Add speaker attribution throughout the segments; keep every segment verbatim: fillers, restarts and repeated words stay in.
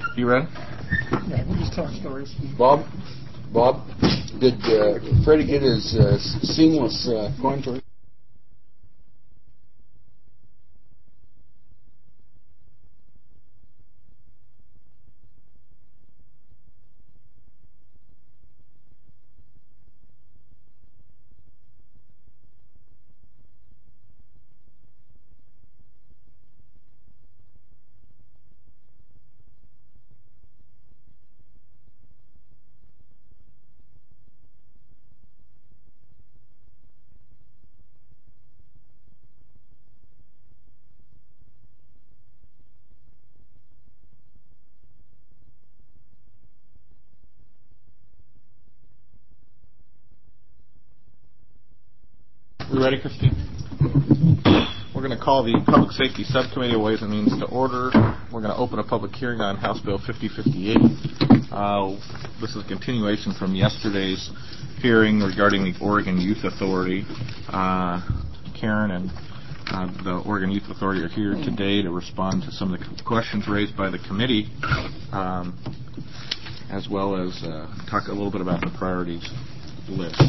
Speaker 1: You ready?
Speaker 2: Yeah, we'll just tell stories.
Speaker 3: Bob? Bob? Did uh, Freddie get his uh, seamless uh, coin tour?
Speaker 1: We ready, Christine? We're going to call the Public Safety Subcommittee of Ways and Means to order. We're going to open a public hearing on House Bill fifty fifty-eight. Uh, this is a continuation from yesterday's hearing regarding the Oregon Youth Authority. Uh, Karen and uh, the Oregon Youth Authority are here today to respond to some of the questions raised by the committee, um, as well as uh, talk a little bit about the priorities list.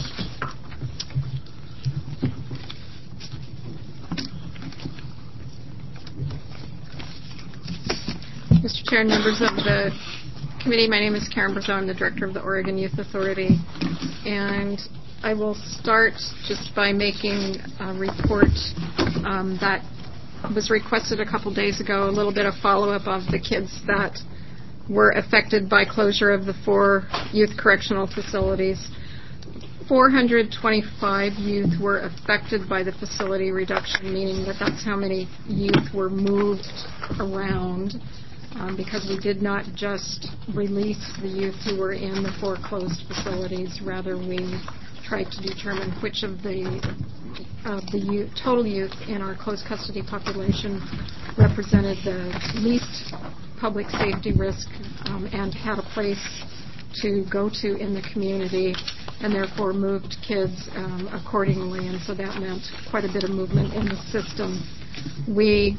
Speaker 4: Mister Chair and members of the committee, my name is Karen Brazeau. I'm the director of the Oregon Youth Authority, and I will start just by making a report um, that was requested a couple days ago, a little bit of follow-up of the kids that were affected by closure of the four youth correctional facilities. four hundred twenty-five youth were affected by the facility reduction, meaning that that's how many youth were moved around. Um, because we did not just release the youth who were in the foreclosed facilities. Rather, we tried to determine which of the of the youth, total youth in our closed custody population represented the least public safety risk um, and had a place to go to in the community, and therefore moved kids um, accordingly. And so that meant quite a bit of movement in the system. We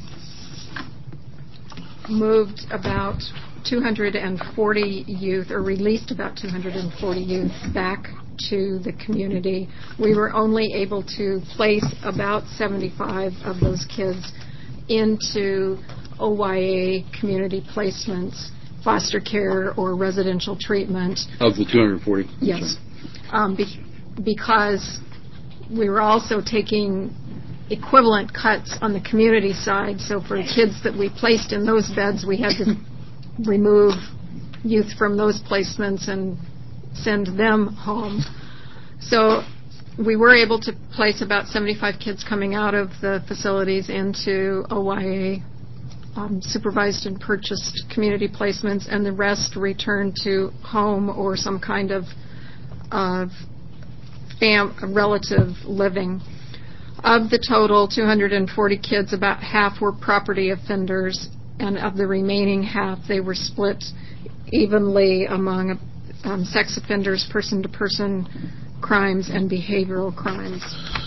Speaker 4: moved about two hundred forty youth, or released about two hundred forty youth back to the community. We were only able to place about seventy-five of those kids into O Y A community placements, foster care, or residential treatment.
Speaker 3: Of the two hundred forty?
Speaker 4: Yes. Um, be- because we were also taking equivalent cuts on the community side. So for the kids that we placed in those beds, we had to remove youth from those placements and send them home. So we were able to place about seventy-five kids coming out of the facilities into O Y A um, supervised and purchased community placements, and the rest returned to home or some kind of uh, fam- relative living. Of the total two hundred forty kids, about half were property offenders, and of the remaining half, they were split evenly among um, sex offenders, person-to-person crimes, and behavioral crimes.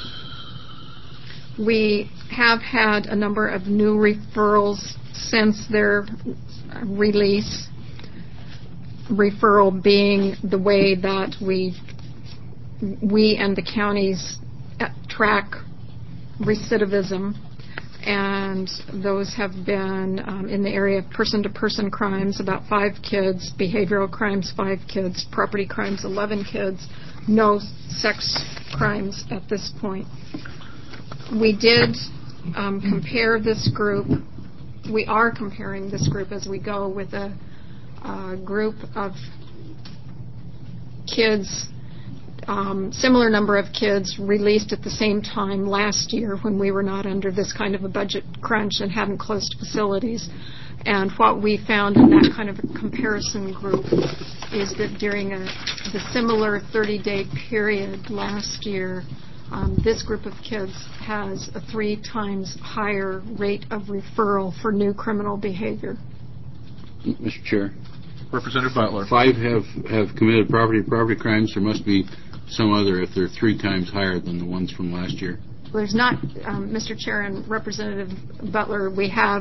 Speaker 4: We have had a number of new referrals since their release, referral being the way that we, we and the counties track recidivism, and those have been um, in the area of person-to-person crimes, about five kids, behavioral crimes, five kids, property crimes, eleven kids, no sex crimes at this point. We did um, compare this group, we are comparing this group as we go with a, a group of kids, Um, similar number of kids released at the same time last year when we were not under this kind of a budget crunch and hadn't closed facilities. And what we found in that kind of a comparison group is that during a, the similar thirty-day period last year, um, this group of kids has a three times higher rate of referral for new criminal behavior.
Speaker 3: Mister Chair.
Speaker 1: Representative Butler.
Speaker 3: Five have, have committed property property crimes. There must be some other if they're three times higher than the ones from last year.
Speaker 4: There's not, um, Mister Chair and Representative Butler, we have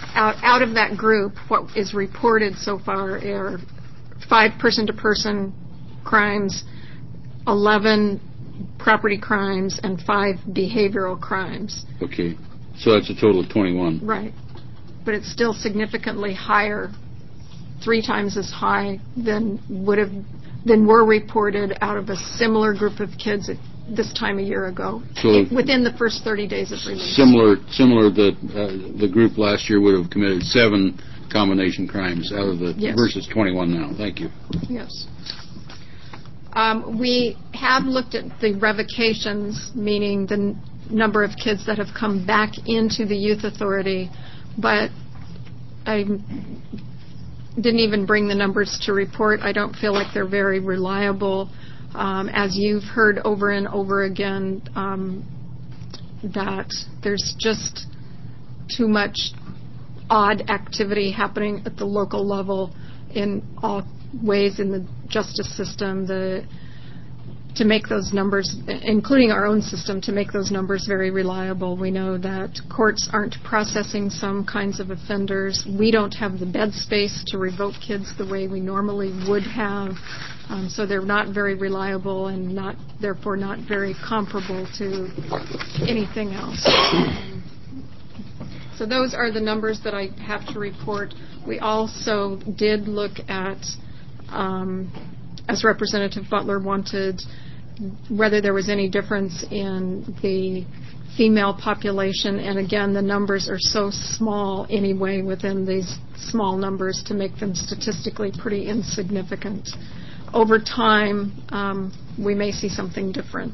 Speaker 4: out, out of that group, what is reported so far are five person-to-person crimes, eleven property crimes, and five behavioral crimes.
Speaker 3: Okay. So that's a total of twenty-one.
Speaker 4: Right. But it's still significantly higher, three times as high than would have than were reported out of a similar group of kids at this time a year ago,
Speaker 3: So
Speaker 4: within the first thirty days of release.
Speaker 3: Similar, similar. The uh, the group last year would have committed seven combination crimes out of the
Speaker 4: Yes.
Speaker 3: versus twenty-one now. Thank you.
Speaker 4: Yes. Um, we have looked at the revocations, meaning the n- number of kids that have come back into the youth authority, but I didn't even bring the numbers to report. I don't feel like they're very reliable. Um, as you've heard over and over again, um, that there's just too much odd activity happening at the local level in all ways in the justice system, the to make those numbers, including our own system, to make those numbers very reliable. We know that courts aren't processing some kinds of offenders. We don't have the bed space to revoke kids the way we normally would have. Um, so they're not very reliable and not, therefore not very comparable to anything else. Um, so those are the numbers that I have to report. We also did look at, um, as Representative Butler wanted, whether there was any difference in the female population. And again, the numbers are so small anyway within these small numbers to make them statistically pretty insignificant. Over time, um, we may see something different.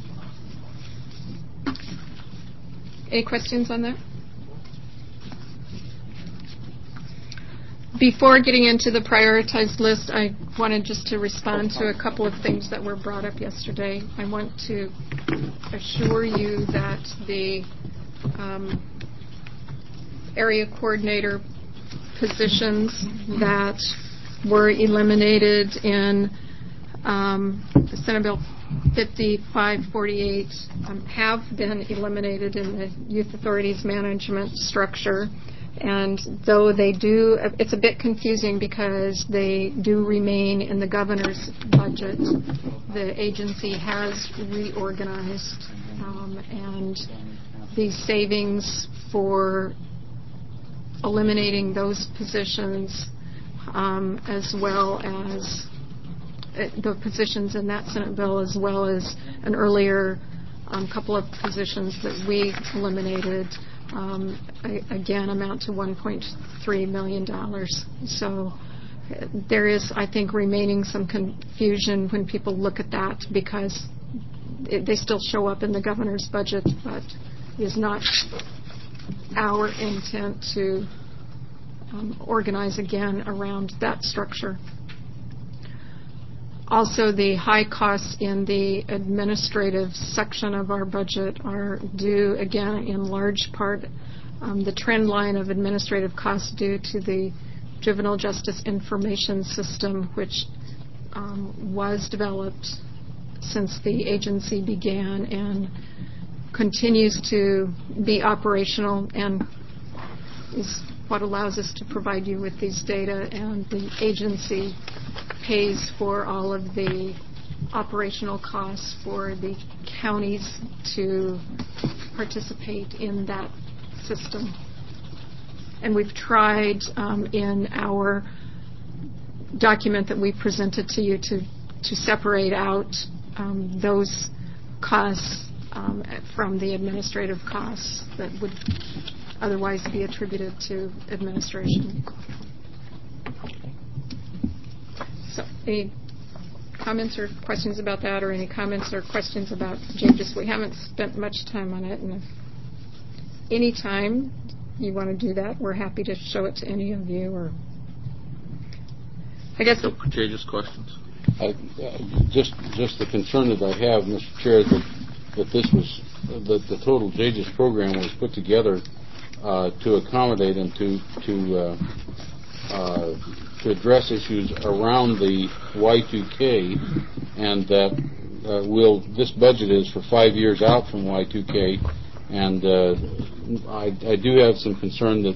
Speaker 4: Any questions on that? Before getting into the prioritized list, I wanted just to respond to a couple of things that were brought up yesterday. I want to assure you that the um, area coordinator positions that were eliminated in um, Senate Bill fifty-five forty-eight um, have been eliminated in the Youth Authority's management structure. And though they do, it's a bit confusing because they do remain in the governor's budget. The agency has reorganized, um, and the savings for eliminating those positions, um, as well as uh, the positions in that Senate bill, as well as an earlier um, couple of positions that we eliminated, Um, I, again, amount to one point three million dollars. So uh, there is, I think, remaining some confusion when people look at that because it, they still show up in the governor's budget, but it is not our intent to um, organize again around that structure. Also, the high costs in the administrative section of our budget are due, again, in large part, um, the trend line of administrative costs due to the Juvenile Justice Information System, which um, was developed since the agency began and continues to be operational and is what allows us to provide you with these data, and the agency pays for all of the operational costs for the counties to participate in that system. And we've tried um, in our document that we presented to you to, to separate out um, those costs um, from the administrative costs that would otherwise be attributed to administration. So, any comments or questions about that, or any comments or questions about changes? We haven't spent much time on it, and if any time you want to do that, we're happy to show it to any of you. Or I guess
Speaker 1: No contagious questions.
Speaker 3: I, uh, just, just the concern that I have, Mister Chair, that that this was that the total J J I S program was put together uh, to accommodate and to to uh, uh, to address issues around the Y two K, and that uh, will this budget is for five years out from Y two K, and uh, I, I do have some concern that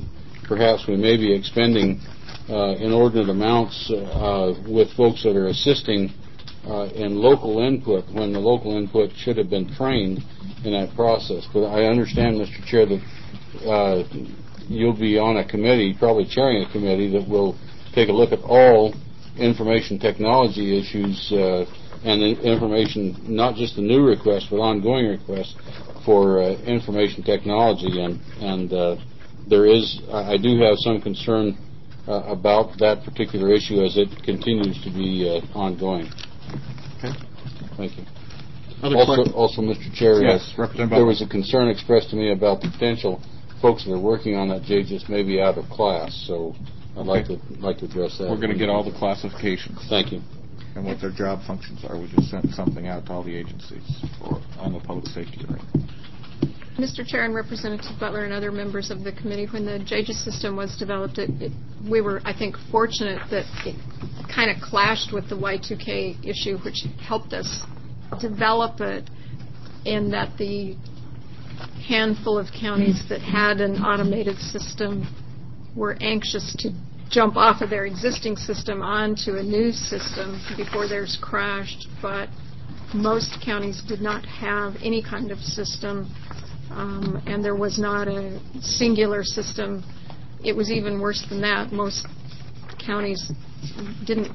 Speaker 3: perhaps we may be expending uh, inordinate amounts uh, with folks that are assisting uh, in local input when the local input should have been trained in that process. But I understand, Mister Chair, that uh, you'll be on a committee, probably chairing a committee, that will take a look at all information technology issues uh, and the information, not just the new requests, but ongoing requests for uh, information technology. And, and uh, there is, I do have some concern uh, about that particular issue as it continues to be uh, ongoing.
Speaker 1: Okay.
Speaker 3: Thank you.
Speaker 1: Other
Speaker 3: Also,
Speaker 1: questions?
Speaker 3: also, Mister Chair,
Speaker 1: Yes,
Speaker 3: uh,
Speaker 1: Representative
Speaker 3: there
Speaker 1: Butler.
Speaker 3: was a concern expressed to me about the potential folks that are working on that J G I S may be out of class, so I'd like to like to address that.
Speaker 1: We're going to get all the classifications
Speaker 3: Thank you.
Speaker 1: and what their job functions are. We just sent something out to all the agencies for, on the public safety area.
Speaker 4: Mister Chair and Representative Butler and other members of the committee, when the J G I S system was developed, it, it, we were, I think, fortunate that it kind of clashed with the Y two K issue, which helped us develop it, in that the handful of counties that had an automated system were anxious to jump off of their existing system onto a new system before theirs crashed, but most counties did not have any kind of system, um, and there was not a singular system. It was even worse than that. Most counties didn't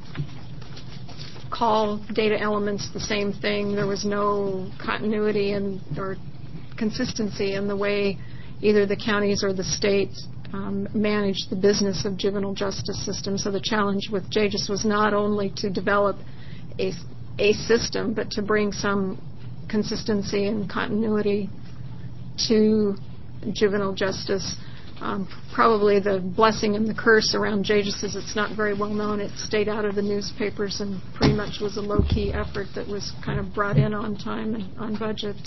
Speaker 4: call data elements the same thing. There was no continuity and or consistency in the way either the counties or the state um, managed the business of juvenile justice system. So the challenge with J G I S was not only to develop a, a system, but to bring some consistency and continuity to juvenile justice. Um, probably the blessing and the curse around J G I S is it's not very well known. It stayed out of the newspapers and pretty much was a low-key effort that was kind of brought in on time and on budget.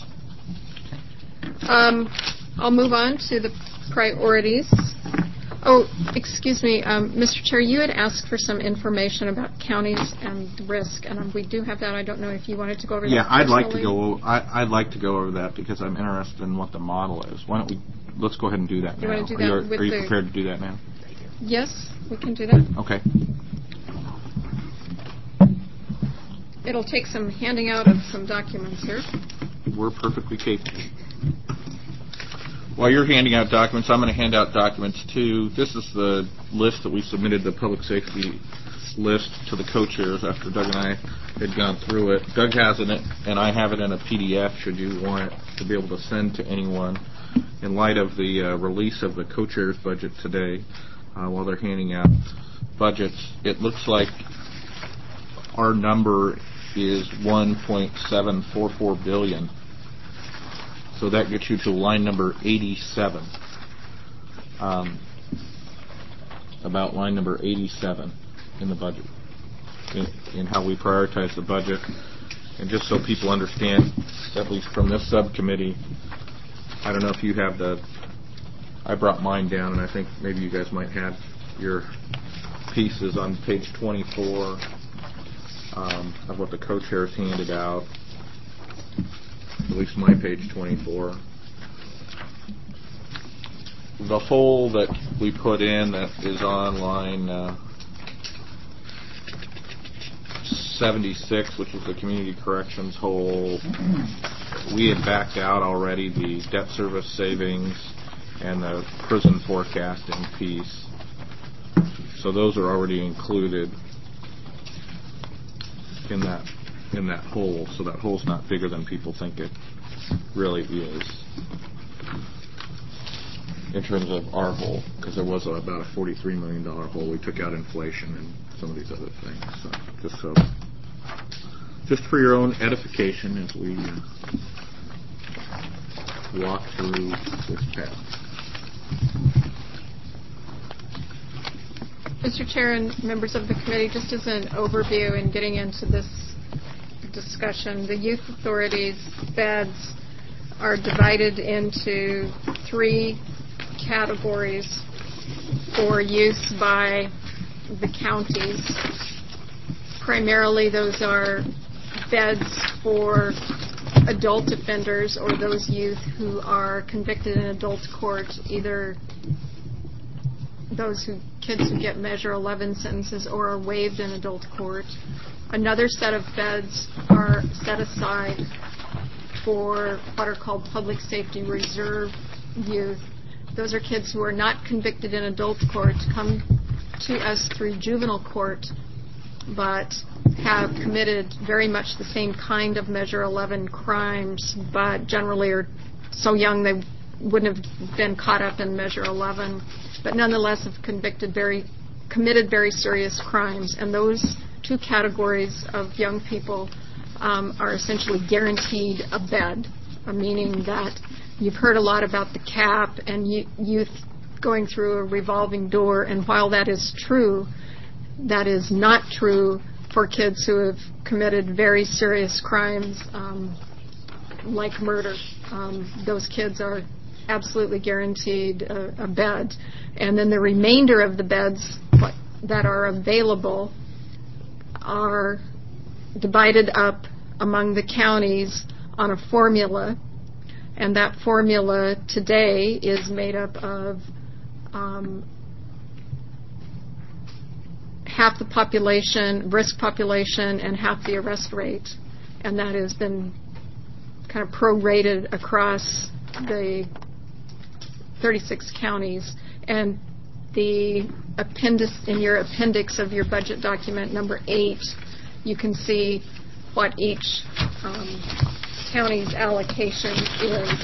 Speaker 4: Um, I'll move on to the priorities. Oh, excuse me, um, Mister Chair, you had asked for some information about counties and risk, and um, we do have that. I don't know if you wanted to go over
Speaker 1: Yeah,
Speaker 4: that.
Speaker 1: I'd like to
Speaker 4: personally.
Speaker 1: go. o- I, I'd like to go over that because I'm interested in what the model is. Why don't we? Let's go ahead and do that
Speaker 4: You
Speaker 1: now.
Speaker 4: wanna do
Speaker 1: are
Speaker 4: that
Speaker 1: you,
Speaker 4: with
Speaker 1: are you
Speaker 4: the-
Speaker 1: prepared to do that now?
Speaker 4: Yes, we can do that.
Speaker 1: Okay.
Speaker 4: It'll take some handing out of some documents here.
Speaker 1: We're perfectly capable. While you're handing out documents, I'm going to hand out documents too. This is the list that we submitted, the public safety list, to the co-chairs after Doug and I had gone through it. Doug has it, and I have it in a P D F should you want it to be able to send to anyone. In light of the uh, release of the co-chairs budget today, uh, while they're handing out budgets, it looks like our number is one point seven four four billion dollars. So that gets you to line number eighty-seven. Um, about line number eighty-seven in the budget, in, in how we prioritize the budget. And just so people understand, at least from this subcommittee, I don't know if you have the, I brought mine down, and I think maybe you guys might have your pieces on page twenty-four um, of what the co-chairs handed out. At least my page twenty-four. The hole that we put in that is on line uh, seventy-six, which is the community corrections hole, we had backed out already the debt service savings and the prison forecasting piece. So those are already included in that in that hole, so that hole's not bigger than people think it really is in terms of our hole, because there was about a forty-three million dollars hole. We took out inflation and some of these other things. So just so, just for your own edification as we uh, walk through this path.
Speaker 4: Mister Chair and members of the committee, just as an overview in getting into this discussion, the youth authorities beds are divided into three categories for use by the counties. Primarily those are beds for adult offenders or those youth who are convicted in adult court, either those who kids who get Measure eleven sentences or are waived in adult court. Another set of beds are set aside for what are called public safety reserve youth. Those are kids who are not convicted in adult court, come to us through juvenile court, but have committed very much the same kind of Measure eleven crimes, but generally are so young they wouldn't have been caught up in Measure eleven, but nonetheless have convicted very, committed very serious crimes. And those two categories of young people um, are essentially guaranteed a bed, uh, meaning that you've heard a lot about the cap and y- youth going through a revolving door, and while that is true, that is not true for kids who have committed very serious crimes um, like murder. Um, those kids are absolutely guaranteed a, a bed. And then the remainder of the beds that are available are divided up among the counties on a formula, and that formula today is made up of um, half the population, risk population, and half the arrest rate, and that has been kind of prorated across the thirty-six counties. And the appendix, in your appendix of your budget document, number eight, you can see what each um, county's allocation is.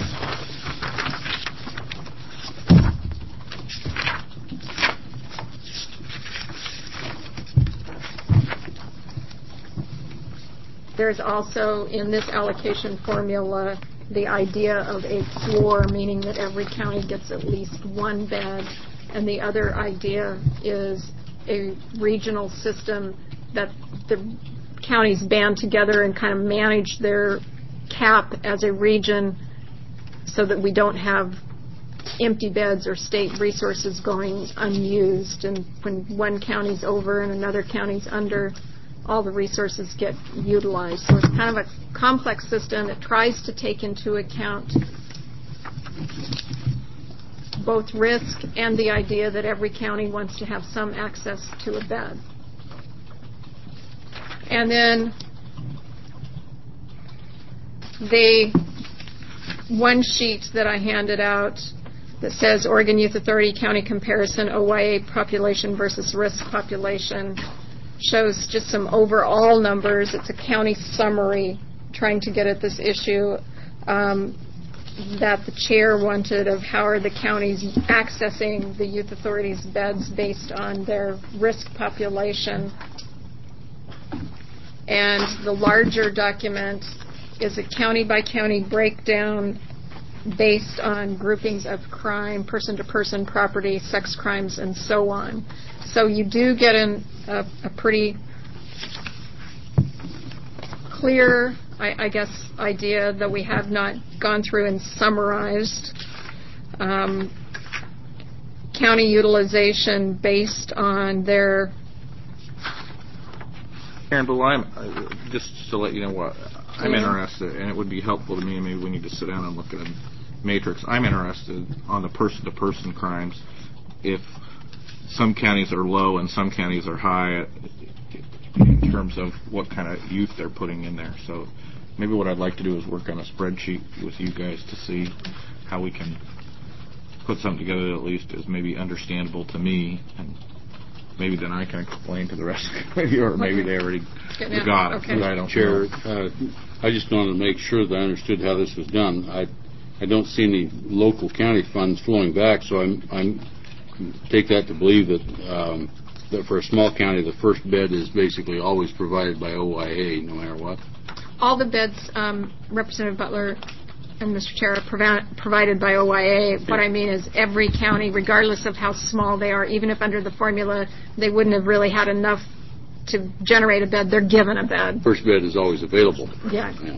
Speaker 4: There's also in this allocation formula the idea of a floor, meaning that every county gets at least one bed, and the other idea is a regional system that the counties band together and kind of manage their cap as a region so that we don't have empty beds or state resources going unused, and when one county's over and another county's under, all the resources get utilized. So it's kind of a complex system. It tries to take into account both risk and the idea that every county wants to have some access to a bed. And then the one sheet that I handed out that says Oregon Youth Authority County Comparison, O Y A population versus risk population, shows just some overall numbers. It's a county summary trying to get at this issue um, that the chair wanted of how are the counties accessing the youth authorities' beds based on their risk population. And the larger document is a county-by-county breakdown based on groupings of crime, person-to-person property, sex crimes, and so on. So you do get an, a, a pretty clear, I, I guess, idea that we have not gone through and summarized um, county utilization based on their...
Speaker 1: Karen, but I'm, uh, just to let you know what, I'm
Speaker 4: Yeah.
Speaker 1: interested, and it would be helpful to me, and maybe we need to sit down and look at a matrix. I'm interested on the person-to-person crimes. If some counties are low and some counties are high in terms of what kind of youth they're putting in there. So maybe what I'd like to do is work on a spreadsheet with you guys to see how we can put something together that at least is maybe understandable to me, and maybe then I can explain to the rest of the committee, or maybe they already
Speaker 4: Yeah.
Speaker 1: got it.
Speaker 4: Okay.
Speaker 1: I don't
Speaker 3: Chair,
Speaker 1: know.
Speaker 3: uh, I just wanted to make sure that I understood how this was done. I I don't see any local county funds flowing back, so I'm I'm take that to believe that um, that for a small county, the first bed is basically always provided by O Y A, no matter what.
Speaker 4: All the beds, um, Representative Butler and Mister Chair, are provi- provided by O Y A. What I mean is every county, regardless of how small they are, even if under the formula they wouldn't have really had enough to generate a bed, they're given a bed.
Speaker 3: First bed is always available.
Speaker 4: Yeah.
Speaker 3: Yeah.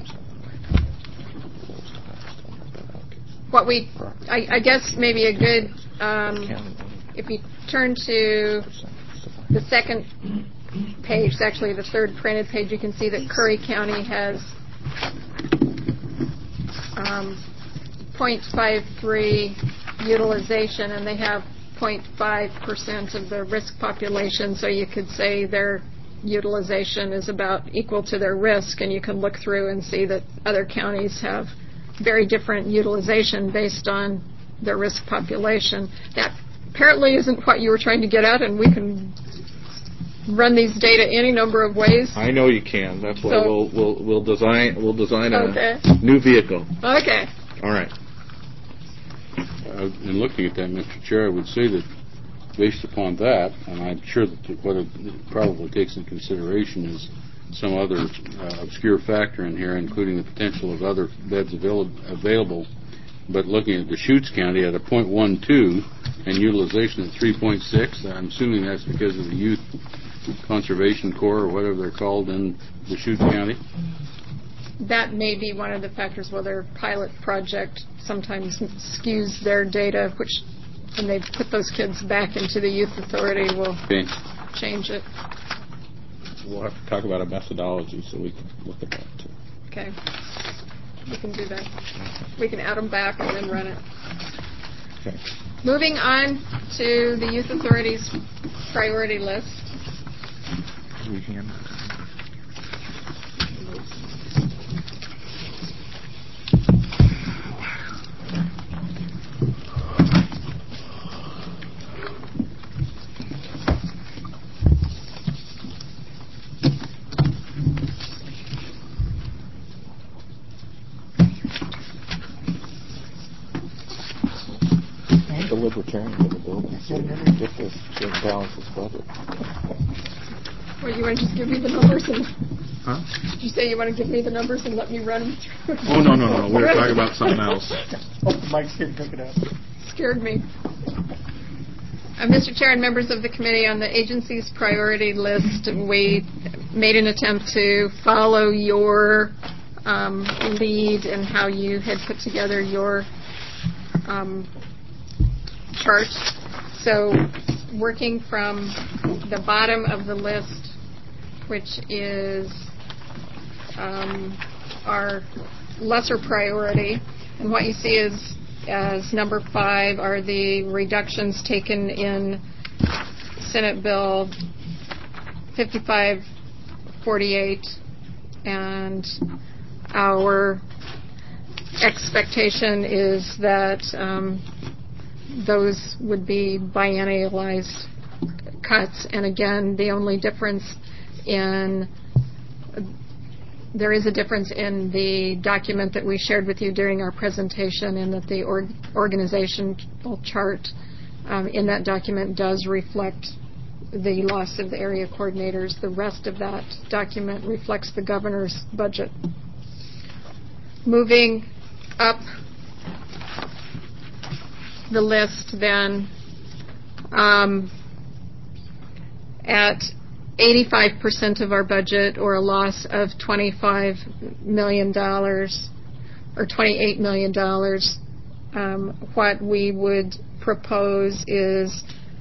Speaker 4: What we, I, I guess maybe a good, um, if you turn to the second page, actually the third printed page, you can see that Curry County has um, point five three utilization, and they have point five percent of the risk population, so you could say their utilization is about equal to their risk, and you can look through and see that other counties have very different utilization based on their risk population. That apparently isn't what you were trying to get at, and we can run these data any number of ways.
Speaker 1: I know you can. That's why
Speaker 4: So-
Speaker 1: we'll we'll we'll design we'll design a
Speaker 4: Okay.
Speaker 1: new vehicle.
Speaker 4: Okay.
Speaker 1: All right.
Speaker 3: Uh, in looking at that, Mister Chair, I would say that based upon that, and I'm sure that what it probably takes into consideration is some other uh, obscure factor in here, including the potential of other beds avail- available. But looking at Deschutes County at a point one two and utilization of three point six, I'm assuming that's because of the Youth Conservation Corps or whatever they're called in Deschutes County.
Speaker 4: That may be one of the factors. Well, their pilot project sometimes skews their data, which when they put those kids back into the youth authority will
Speaker 3: Okay.
Speaker 4: change it.
Speaker 1: We'll have to talk about a methodology so we can look at that too.
Speaker 4: Okay. We can do that. We can add them back and then run it.
Speaker 1: Okay.
Speaker 4: Moving on to the youth authority's priority list.
Speaker 1: We can. The Libertarians in the building. Get this to balance this budget.
Speaker 4: Well, you want to just give me the numbers and...
Speaker 1: Huh?
Speaker 4: Did you say you want to give me the numbers and let me run them through?
Speaker 1: Oh, no, no, no. We were talking about something else.
Speaker 2: Oh, Mike's here to pick it up.
Speaker 4: Scared me. Uh, Mister Chair and members of the committee, on the agency's priority list, we made an attempt to follow your um, lead and how you had put together your um, chart. So working from the bottom of the list, which is um, our lesser priority, and what you see is as number five are the reductions taken in Senate Bill fifty-five forty-eight, and our expectation is that um, those would be biennialized cuts. And again, the only difference in there is a difference in the document that we shared with you during our presentation, in that the org- organizational chart um, in that document does reflect the loss of the area coordinators. The rest of that document reflects the governor's budget. Moving up the list then, um, at eighty-five percent of our budget, or a loss of twenty-five million dollars or twenty-eight million dollars, um, what we would propose is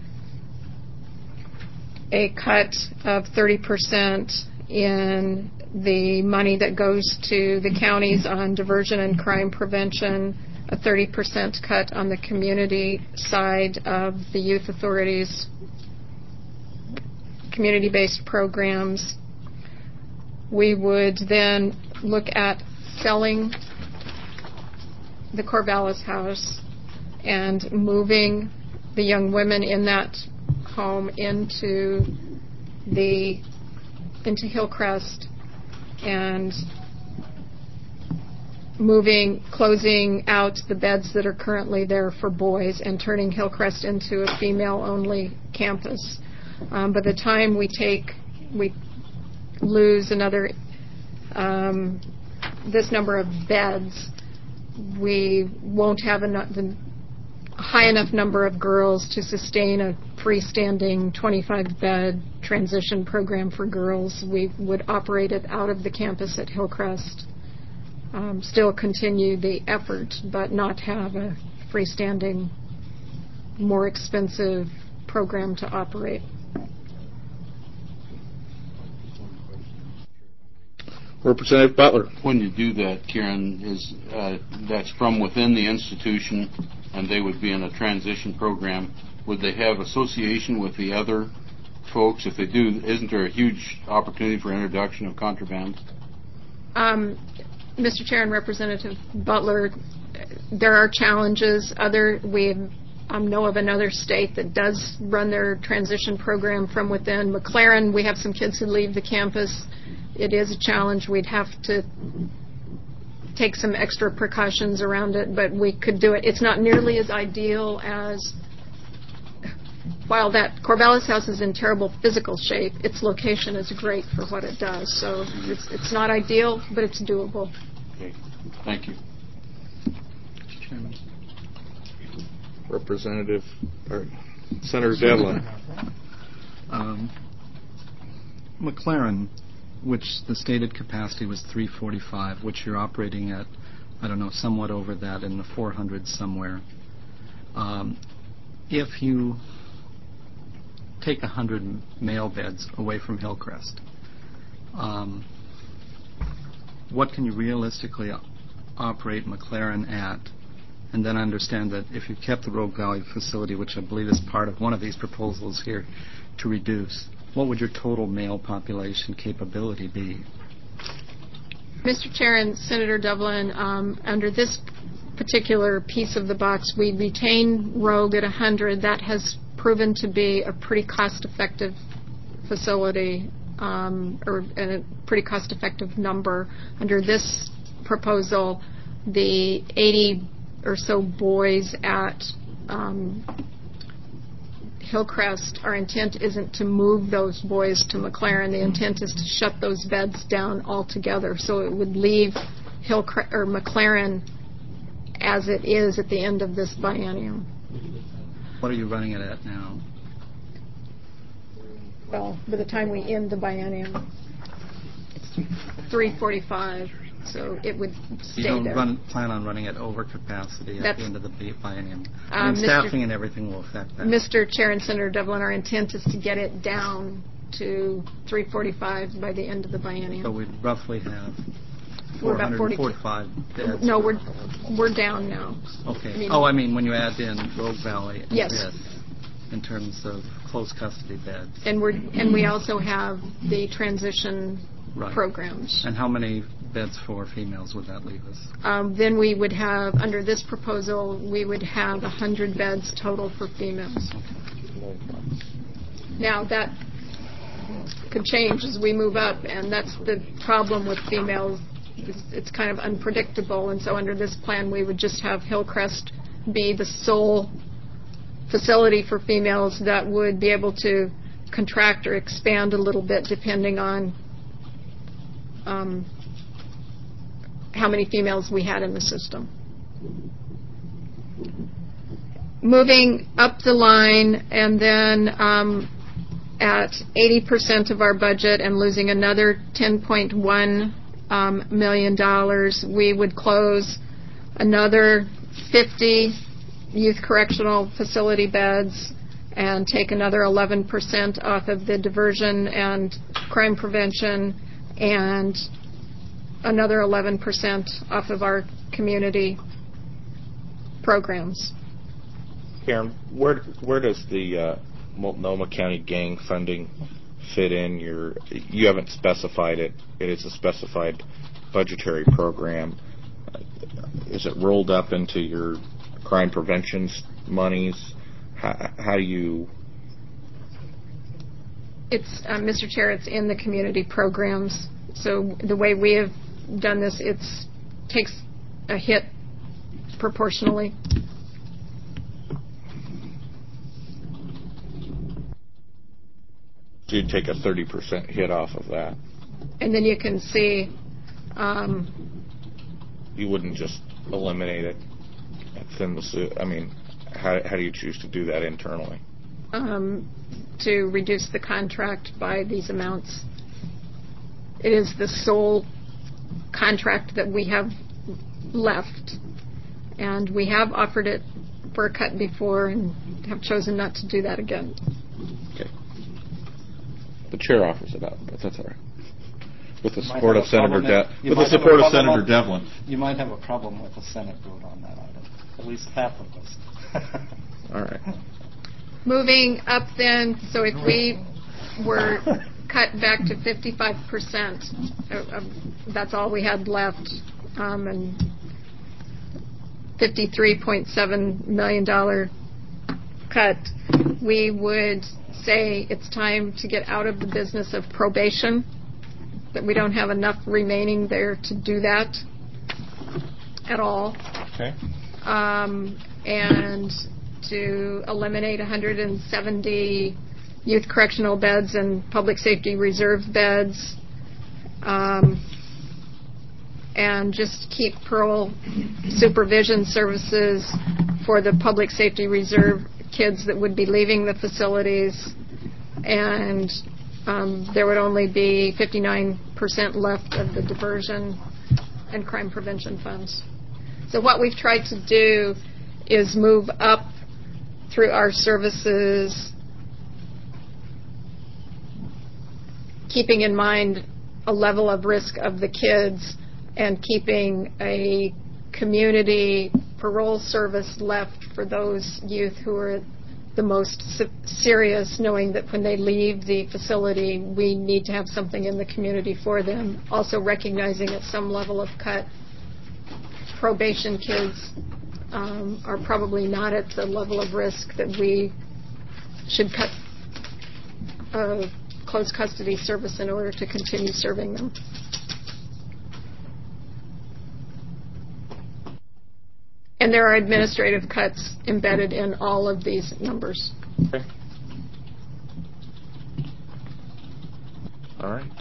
Speaker 4: a cut of thirty percent in the money that goes to the counties on diversion and crime prevention, a thirty percent cut on the community side of the youth authorities community-based programs. We would then look at selling the Corvallis house and moving the young women in that home into the into Hillcrest, and moving, closing out the beds that are currently there for boys and turning Hillcrest into a female-only campus. Um, by the time we take, we lose another, um, this number of beds, we won't have enough, the high enough number of girls to sustain a freestanding twenty-five bed transition program for girls. We would operate it out of the campus at Hillcrest, um, still continue the effort, but not have a freestanding, more expensive program to operate.
Speaker 1: Representative Butler.
Speaker 3: When you do that, Karen, is uh, that's from within the institution, and they would be in a transition program would they have association with the other folks? If they do, isn't there a huge opportunity for introduction of contraband?
Speaker 4: Um, Mister Chair and Representative Butler, there are challenges. Other we um, know of another state that does run their transition program from within. McLaren, we have some kids who leave the campus. It is a challenge. We'd have to take some extra precautions around it, but we could do it. It's not nearly as ideal as, while that Corvallis House is in terrible physical shape, its location is great for what it does. So it's, it's not ideal, but it's doable.
Speaker 3: Okay. Thank you.
Speaker 1: Mister Chairman. Representative, or Senator Devlin.
Speaker 5: Um, McLaren, which the stated capacity was three forty-five, which you're operating at, I don't know, somewhat over that in the four hundreds somewhere. Um, if you take one hundred male beds away from Hillcrest, um, what can you realistically operate McLaren at? And then understand that if you kept the Rogue Valley facility, which I believe is part of one of these proposals here, to reduce, what would your total male population capability be?
Speaker 4: Mister Chair and Senator Devlin, um, under this particular piece of the box, we retain Rogue at one hundred. That has proven to be a pretty cost-effective facility, um, or a pretty cost-effective number. Under this proposal, the eighty or so boys at um, Hillcrest, our intent isn't to move those boys to McLaren. The intent is to shut those beds down altogether. So it would leave Hillcrest or McLaren as it is at the end of this biennium.
Speaker 5: What are you running it at now?
Speaker 4: Well, by the time we end the biennium, it's three forty-five. So it would stay
Speaker 5: You don't
Speaker 4: there.
Speaker 5: run, plan on running it over capacity at
Speaker 4: That's,
Speaker 5: the end of the biennium. I
Speaker 4: um,
Speaker 5: mean, staffing and everything will affect that.
Speaker 4: Mister Chair and Senator Devlin, our intent is to get it down to three forty-five by the end of the biennium.
Speaker 5: So we'd roughly have
Speaker 4: We're about forty
Speaker 5: forty-five beds.
Speaker 4: No, we're we're down now.
Speaker 5: Okay.
Speaker 4: I mean,
Speaker 5: oh, I mean, when you add in Rogue Valley and
Speaker 4: Yes.
Speaker 5: this, in terms of close custody beds.
Speaker 4: And we're and we also have the transition
Speaker 5: Right.
Speaker 4: programs.
Speaker 5: And how many beds for females would that leave us?
Speaker 4: Um, then we would have, under this proposal, we would have one hundred beds total for females. Now, that could change as we move up, and that's the problem with females. It's, it's kind of unpredictable, and so under this plan, we would just have Hillcrest be the sole facility for females that would be able to contract or expand a little bit depending on um, how many females we had in the system. Moving up the line, and then um, at eighty percent of our budget and losing another ten point one um, million dollars, we would close another fifty youth correctional facility beds and take another eleven percent off of the diversion and crime prevention, and another eleven percent off of our community programs.
Speaker 1: Karen, where where does the uh, Multnomah County gang funding fit in? Your you haven't specified it. It is a specified budgetary program. Uh, is it rolled up into your crime prevention monies? How, how do you?
Speaker 4: It's uh, Mister Chair. It's in the community programs. So the way we have done this, it's takes a hit proportionally.
Speaker 1: So you'd take a thirty percent hit off of that.
Speaker 4: And then you can see. Um,
Speaker 1: you wouldn't just eliminate it and thin the suit. I mean, how how do you choose to do that internally?
Speaker 4: Um, to reduce the contract by these amounts. It is the sole contract that we have left, and we have offered it for a cut before and have chosen not to do that again.
Speaker 1: Okay. The chair offers it up, but that's all right. With the
Speaker 2: You
Speaker 1: support
Speaker 2: might
Speaker 1: of
Speaker 2: have a
Speaker 1: Senator
Speaker 2: problem
Speaker 1: De-
Speaker 2: if- you
Speaker 1: with the
Speaker 2: might have a
Speaker 1: support of
Speaker 2: problem
Speaker 1: Senator
Speaker 2: on-
Speaker 1: Devlin.
Speaker 2: You might have a problem with the Senate vote on that item. At least half of us.
Speaker 1: All right.
Speaker 4: Moving up then, so if we were cut back to fifty-five percent, uh, that's all we had left, um, and fifty-three point seven million dollars cut, we would say it's time to get out of the business of probation, that we don't have enough remaining there to do that at all.
Speaker 1: Okay.
Speaker 4: Um, and to eliminate one hundred seventy youth correctional beds and public safety reserve beds, um, and just keep parole supervision services for the public safety reserve kids that would be leaving the facilities, and um, there would only be fifty-nine percent left of the diversion and crime prevention funds. So what we've tried to do is move up through our services, keeping in mind a level of risk of the kids and keeping a community parole service left for those youth who are the most serious, knowing that when they leave the facility, we need to have something in the community for them. Also recognizing at some level of cut, probation kids um, are probably not at the level of risk that we should cut uh, close custody service in order to continue serving them. And there are administrative cuts embedded in all of these numbers.
Speaker 1: Okay. All right.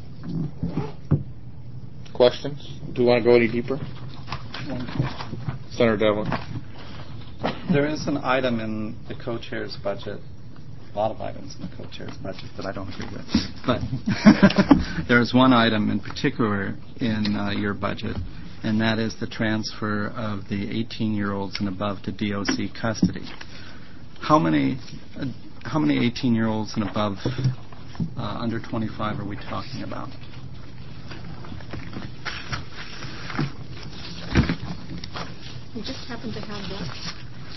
Speaker 1: Questions? Do you want to go any deeper? Senator Devlin.
Speaker 5: There is an item in the co-chair's budget, a lot of items in the co-chair's budget that I don't agree with, but there is one item in particular in uh, your budget, and that is the transfer of the eighteen-year-olds and above to D O C custody. How many, uh, how many eighteen-year-olds and above, uh, under twenty-five, are we talking about?
Speaker 4: We just happen to have that.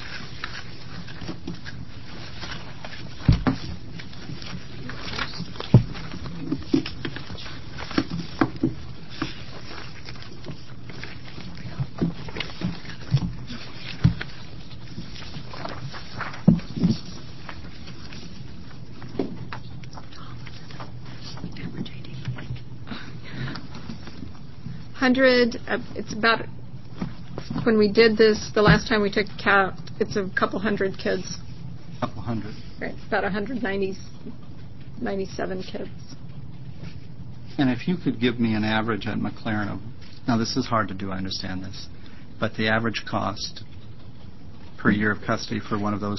Speaker 4: Hundred. Uh, it's about. When we did this, the last time we took count, it's a couple hundred kids.
Speaker 5: A couple hundred.
Speaker 4: Right, about one hundred ninety, ninety-seven kids.
Speaker 5: And if you could give me an average at McLaren of, now this is hard to do, I understand this, but the average cost per year of custody for one of those.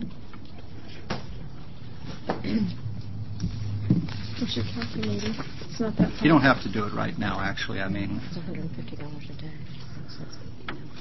Speaker 4: What's your calculator? It's not that hard.
Speaker 5: You don't have to do it right now, actually. I mean,
Speaker 6: It's one hundred fifty dollars a day. So it's, you know,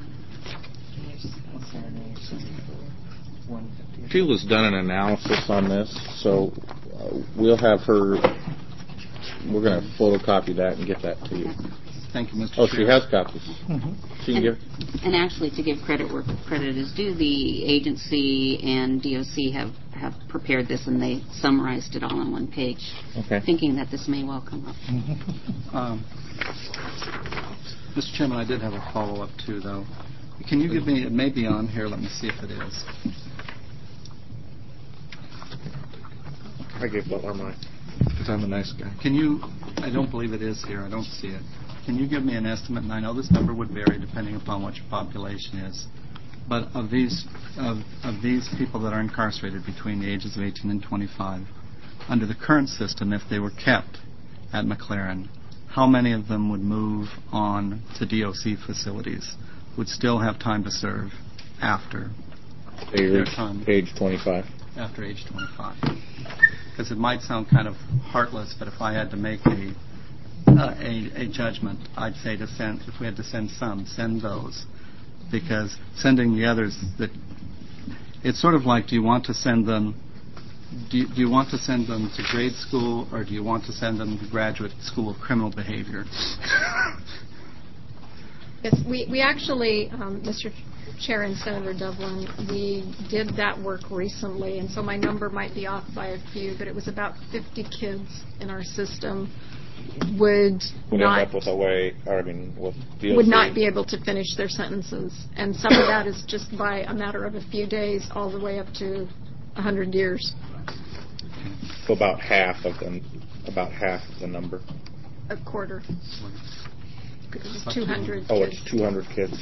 Speaker 6: twenty-one.
Speaker 1: Sheila's done an analysis on this, so uh, we'll have her. We're going to photocopy that and get that to you.
Speaker 5: Thank you, Mister
Speaker 1: Oh,
Speaker 5: Chair.
Speaker 1: she has copies.
Speaker 2: Mm-hmm.
Speaker 1: She can
Speaker 6: And,
Speaker 1: give.
Speaker 6: and actually, to give credit where credit is due, the agency and D O C have, have prepared this, and they summarized it all on one page,
Speaker 1: Okay.
Speaker 6: thinking that this may well come up.
Speaker 5: Um, Mister Chairman, I did have a follow-up, too, though. Can you give me, it may be on here, let me see if it is.
Speaker 1: I gave Butler mine.
Speaker 5: Because I'm a nice guy. Can you, I don't believe it is here, I don't see it. Can you give me an estimate, and I know this number would vary depending upon what your population is, but of these of, of these people that are incarcerated between the ages of eighteen and twenty-five, under the current system, if they were kept at McLaren, how many of them would move on to D O C facilities, would still have time to serve after their
Speaker 1: Age,
Speaker 5: time?
Speaker 1: age twenty-five.
Speaker 5: After age twenty-five. Because it might sound kind of heartless, but if I had to make a, uh, a a judgment, I'd say to send, if we had to send some, send those. Because sending the others, that it's sort of like, do you want to send them, do you, do you want to send them to grade school, or do you want to send them to graduate school of criminal behavior?
Speaker 4: Yes, we, we actually, um, Mister Chair and Senator Devlin, we did that work recently, and so my number might be off by a few, but it was about fifty kids in our system would,
Speaker 1: Would
Speaker 4: not
Speaker 1: end up with a way, or I mean, with D O C.
Speaker 4: would not be able to finish their sentences, and some of that is just by a matter of a few days, all the way up to a hundred years.
Speaker 1: So about half of them, about half of the number.
Speaker 4: A quarter. It was two hundred.
Speaker 1: Oh,
Speaker 4: kids.
Speaker 1: it's two hundred kids.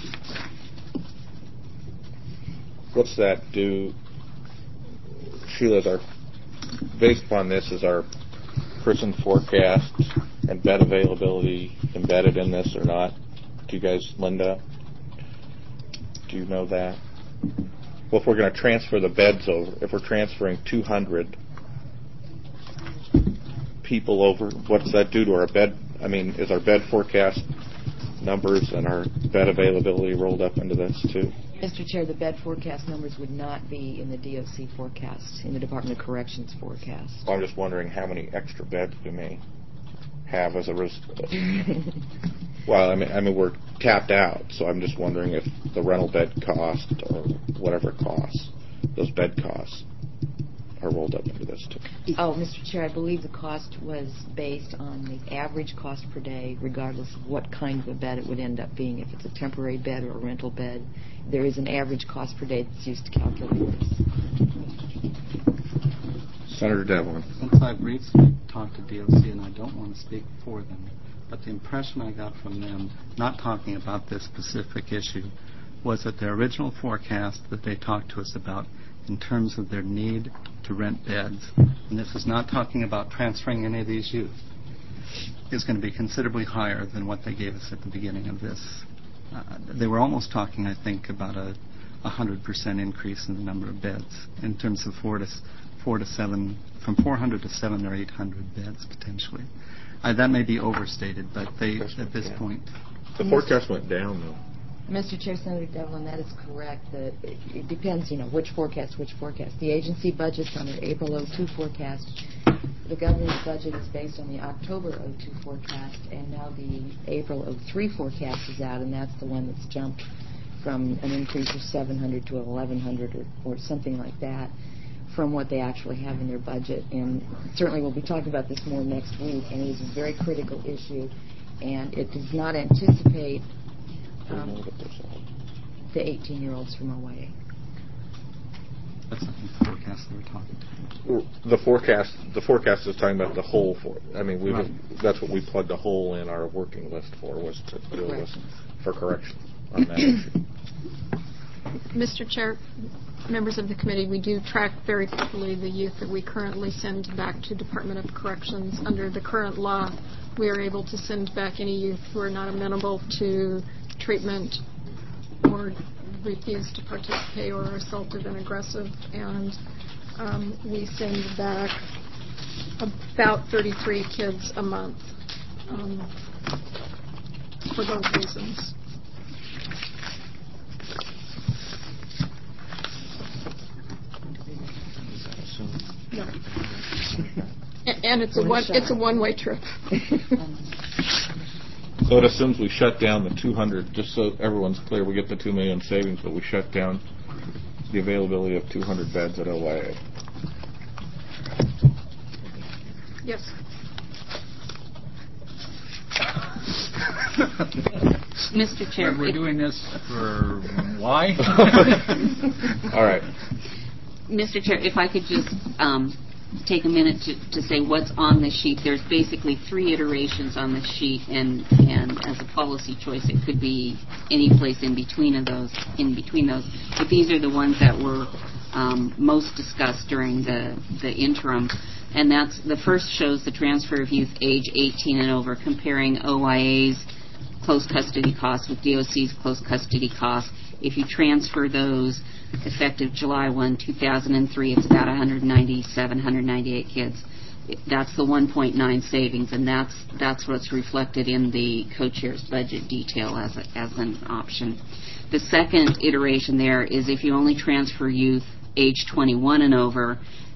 Speaker 1: What's that do? Sheila's our, based upon this, is our prison forecast and bed availability embedded in this or not? Do you guys, Linda, do you know that? Well, if we're going to transfer the beds over, if we're transferring two hundred people over, what's that do to our bed? I mean, is our bed forecast numbers and our bed availability rolled up into this too?
Speaker 7: Mister Chair, the bed forecast numbers would not be in the D O C forecast, in the Department of Corrections forecast.
Speaker 1: Well, I'm just wondering how many extra beds we may have as a result. Well, I mean, I mean, we're tapped out, so I'm just wondering if the rental bed cost or whatever it costs, those bed costs, are rolled up into this too.
Speaker 7: Oh, Mister Chair, I believe the cost was based on the average cost per day, regardless of what kind of a bed it would end up being. If it's a temporary bed or a rental bed, there is an average cost per day that's used to calculate this.
Speaker 1: Senator Devlin.
Speaker 5: Since I've recently talked to D O C, and I don't want to speak for them, but the impression I got from them, not talking about this specific issue, was that their original forecast that they talked to us about in terms of their need to rent beds, and this is not talking about transferring any of these youth, is going to be considerably higher than what they gave us at the beginning of this. Uh, they were almost talking, I think, about a one hundred percent increase in the number of beds in terms of four to four to seven, from four hundred to seven or eight hundred beds potentially. Uh, that may be overstated, but they, at this point,
Speaker 1: The forecast went down though.
Speaker 7: Mister Chair, Senator Devlin, that is correct. The, it, it depends, you know, which forecast, which forecast. The agency budgets on their April oh two forecast. The governor's budget is based on the October oh two forecast, and now the April oh three forecast is out, and that's the one that's jumped from an increase of seven hundred to eleven hundred or, or something like that from what they actually have in their budget. And certainly we'll be talking about this more next week, and it is a very critical issue, and it does not anticipate Um, the eighteen-year-olds from O Y A.
Speaker 5: that's I think the forecast they were talking to.
Speaker 1: The forecast, the forecast is talking about the whole. For, I mean, we
Speaker 5: Right.
Speaker 1: that's what we plugged a hole in our working list for, was to do a list for correction on that issue.
Speaker 4: Mister Chair, members of the committee, we do track very carefully the youth that we currently send back to Department of Corrections. Under the current law, we are able to send back any youth who are not amenable to treatment or refuse to participate or are assaultive and aggressive, and um, we send back about thirty-three kids a month um, for those reasons. No. And it's a one it's a one-way trip.
Speaker 1: So it assumes we shut down the two hundred, just so everyone's clear, we get the two million savings, but we shut down the availability of two hundred beds at O Y A.
Speaker 4: Yes.
Speaker 6: Mister Chair,
Speaker 5: We're
Speaker 6: if-
Speaker 5: doing this for why?
Speaker 1: All right.
Speaker 6: Mister Chair, if I could just um, take a minute to, to say what's on the sheet. There's basically three iterations on the sheet, and, and as a policy choice, it could be any place in between of those, in between those. But these are the ones that were um, most discussed during the, the interim. And that's, the first shows the transfer of youth age eighteen and over, comparing O Y A's close custody costs with D O C's close custody costs. If you transfer those effective July first, two thousand three, it's about one hundred ninety-seven, one hundred ninety-eight kids. That's the one point nine savings, and that's that's what's reflected in the co-chair's budget detail as a, as an option. The second iteration there is if you only transfer youth age twenty-one and over,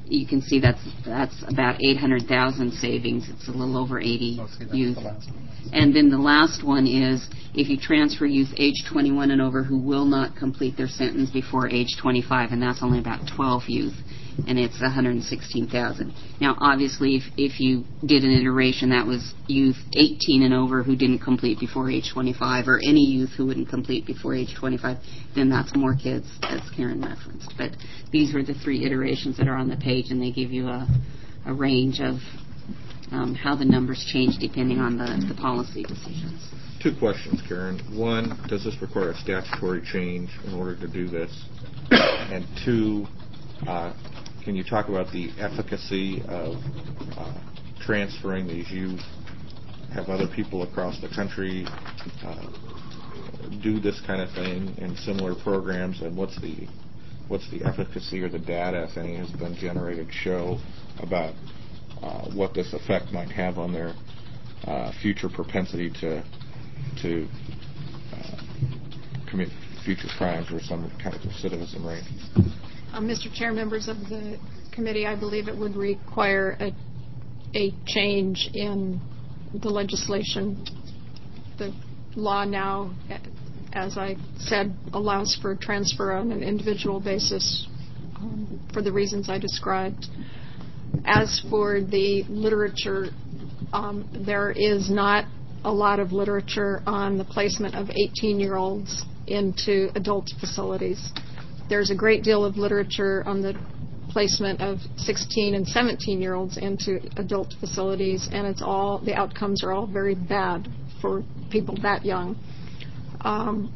Speaker 6: you can see that's that's about eight hundred thousand savings. It's a little over eighty
Speaker 2: Oh, see, that's
Speaker 6: youth.
Speaker 2: the last one.
Speaker 6: And then the last one is if you transfer youth age twenty-one and over who will not complete their sentence before age twenty-five, and that's only about twelve youth, and it's one hundred sixteen thousand. Now, obviously, if, if you did an iteration that was youth eighteen and over who didn't complete before age twenty-five, or any youth who wouldn't complete before age twenty-five, then that's more kids, as Karen referenced. But these were the three iterations that are on the page, and they give you a, a range of um, how the numbers change depending on the, the policy decisions.
Speaker 1: Two questions, Karen. One, does this require a statutory change in order to do this? And two, uh, can you talk about the efficacy of uh, transferring these youth? Have other people across the country uh, do this kind of thing in similar programs? And what's the what's the efficacy or the data, if any, has been generated to show about uh, what this effect might have on their uh, future propensity to to uh, commit future crimes or some kind of recidivism rate?
Speaker 4: Uh, Mister Chair, members of the committee, I believe it would require a, a change in the legislation. The law now, as I said, allows for transfer on an individual basis um, for the reasons I described. As for the literature, um, there is not a lot of literature on the placement of eighteen-year-olds into adult facilities. There's a great deal of literature on the placement of sixteen and seventeen-year-olds into adult facilities, and it's all, the outcomes are all very bad for people that young. Um,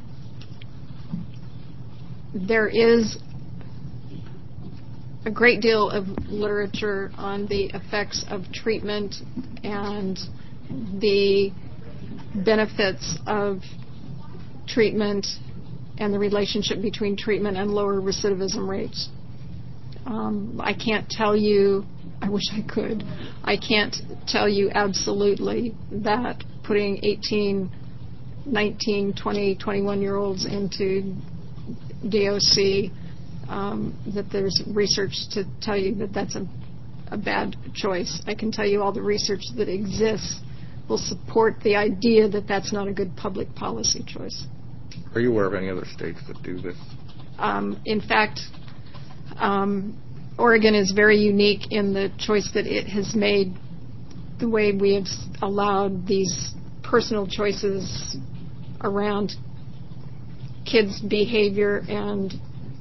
Speaker 4: there is a great deal of literature on the effects of treatment and the benefits of treatment and the relationship between treatment and lower recidivism rates. Um, I can't tell you, I wish I could, I can't tell you absolutely that putting eighteen, nineteen, twenty, twenty-one-year-olds into D O C, um, that there's research to tell you that that's a, a bad choice. I can tell you all the research that exists will support the idea that that's not a good public policy choice.
Speaker 1: Are you aware of any other states that do this?
Speaker 4: Um, in fact, um, Oregon is very unique in the choice that it has made, the way we have allowed these personal choices around kids' behavior, and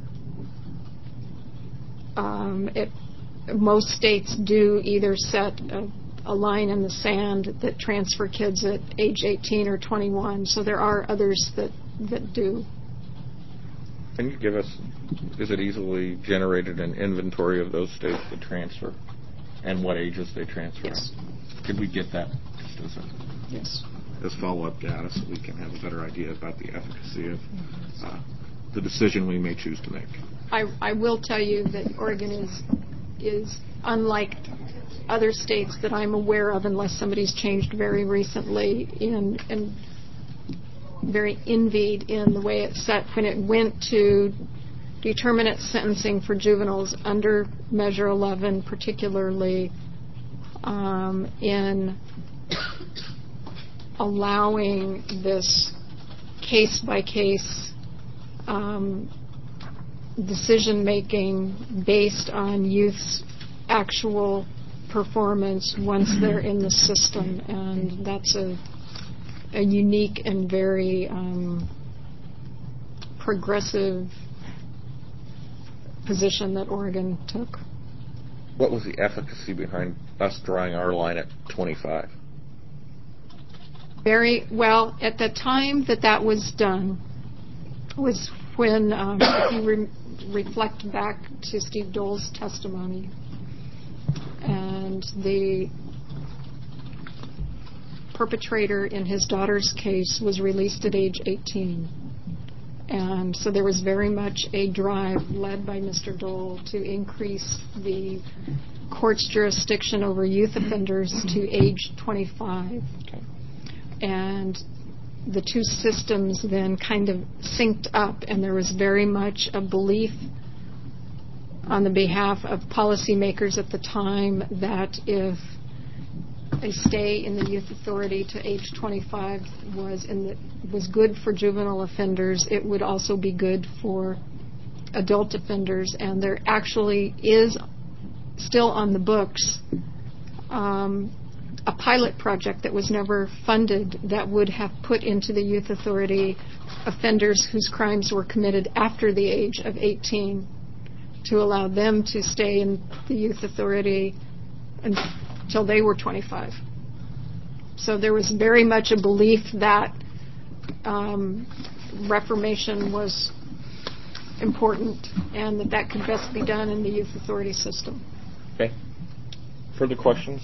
Speaker 4: um, it, most states do either set a, a line in the sand that transfer kids at age eighteen or twenty-one. So there are others that, that do.
Speaker 1: Can you give us, is it easily generated an inventory of those states that transfer and what ages they transfer?
Speaker 4: Yes.
Speaker 1: Could we get that just as a
Speaker 4: Yes.
Speaker 1: as follow-up data so we can have a better idea about the efficacy of uh, the decision we may choose to make?
Speaker 4: I, I will tell you that Oregon is is unlike other states that I'm aware of, unless somebody's changed very recently, in, in very envied in the way it set when it went to determine its sentencing for juveniles under Measure eleven, particularly um, in allowing this case-by-case um, decision-making based on youth's actual performance once they're in the system, and that's a, a unique and very um, progressive position that Oregon took.
Speaker 1: What was the efficacy behind us drawing our line at twenty-five?
Speaker 4: Very well. At the time that that was done was when, um, if you re- reflect back to Steve Dole's testimony, and the perpetrator in his daughter's case was released at age eighteen. And so there was very much a drive led by Mister Dole to increase the court's jurisdiction over youth offenders to age twenty-five.
Speaker 1: Okay.
Speaker 4: And the two systems then kind of synced up, and there was very much a belief on the behalf of policymakers at the time that if a stay in the youth authority to age twenty-five was in the, was good for juvenile offenders, it would also be good for adult offenders. And there actually is still on the books um, a pilot project that was never funded that would have put into the youth authority offenders whose crimes were committed after the age of eighteen, to allow them to stay in the youth authority until they were twenty-five. So there was very much a belief that um, reformation was important and that that could best be done in the youth authority system.
Speaker 1: Okay. Further questions?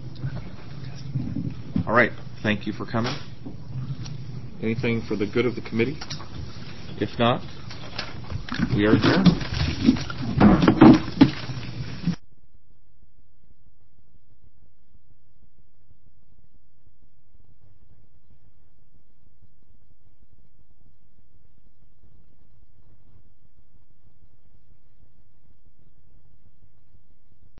Speaker 1: All right. Thank you for coming. Anything for the good of the committee? If not, we are adjourned.